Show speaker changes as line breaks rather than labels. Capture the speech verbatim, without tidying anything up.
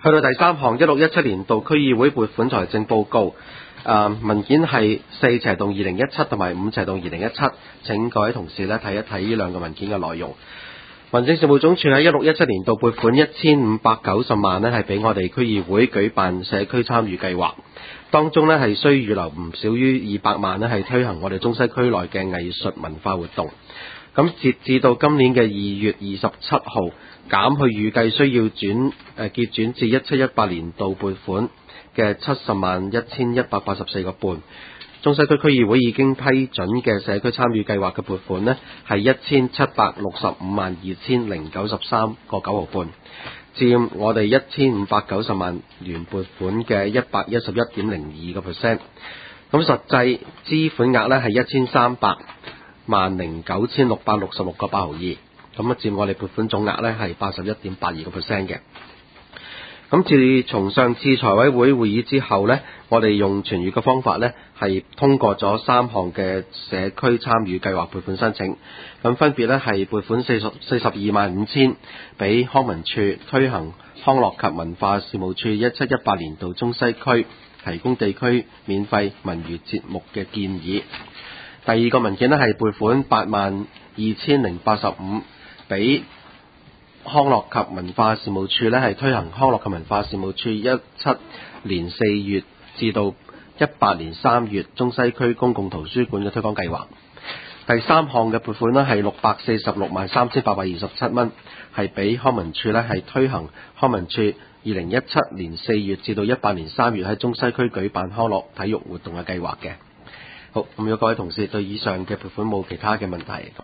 去到第三項一六一七年度區議會撥款財政報告，呃、文件係四斜洞二零一七同埋五斜洞二零一七，請各位同事咧睇一睇呢兩個文件嘅內容。民政事務總署喺一六一七年度撥款一千五百九十萬咧，係俾我哋區議會舉辦社區參與計劃，當中咧係需預留唔少於二百萬咧，係推行我哋中西區內嘅藝術文化活動。咁截至到今年嘅二月二十七號，減去預計需要轉誒結轉至一七一八年度撥款嘅七十萬一千一百八十四個半，中西區區議會已經批准嘅社區參與計劃嘅撥款呢係一千七百六十五萬二千零九十三個九毫半，佔我哋一千五百九十萬元撥款嘅一百一十一點零二個 percent。咁實際支款額呢係一千三百萬零九千六百六十六個八毫二，咁啊佔我哋撥款總額呢係八十一點八二個 percent 嘅。咁自從上次財委會會議之後呢，我哋用傳閱嘅方法呢係通過咗三項嘅社區參與計劃撥款申請，咁分別呢係撥款四十四十二萬五千俾康文署推行康樂及文化事務處一七一八年度中西區提供地區免費文娛節目嘅建議。第二個文件呢係撥款八萬二千零八十五俾康樂及文化事務處呢係推行康樂及文化事務處一七年四月至到一八年三月中西區公共圖書館嘅推廣計劃。第三項嘅撥款呢係六百四十六萬三千八百二十七蚊，係俾康文署呢係推行康文署二零一七年四月至到一八年三月喺中西區舉辦康樂體育活動嘅計劃嘅。好，咁如果各位同事對以上嘅撥款冇其他嘅問題。